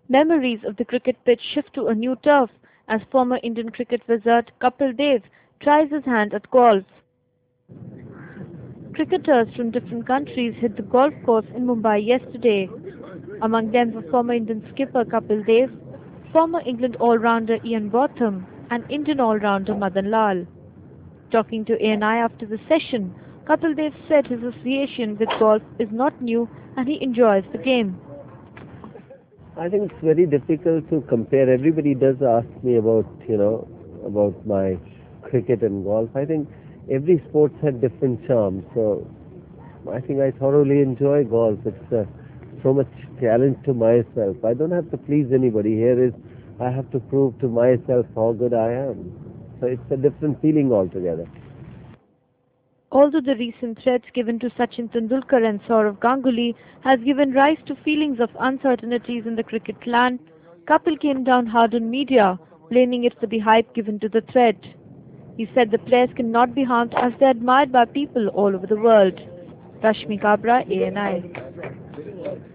Memories of the cricket pitch shift to a new turf as former Indian cricket wizard Kapil Dev tries his hand at golf. Cricketers from different countries hit the golf course in Mumbai yesterday. Among them were former Indian skipper Kapil Dev, former England all-rounder Ian Botham, and Indian all-rounder Madan Lal. Talking to ANI after the session, Kapil Dev said his association with golf is not new and he enjoys the game. I think it's very difficult to compare. Everybody does ask me about, about my cricket and golf. I think every sport's had different charms. So I think I thoroughly enjoy golf. It's so much challenge to myself. I don't have to please anybody. Here is I have to prove to myself how good I am. So it's a different feeling altogether. Although the recent threats given to Sachin Tendulkar and Saurav Ganguly has given rise to feelings of uncertainties in the cricket land, Kapil came down hard on media, blaming it for the hype given to the threat. He said the players cannot be harmed as they are admired by people all over the world. Rashmi Kabra, ANI.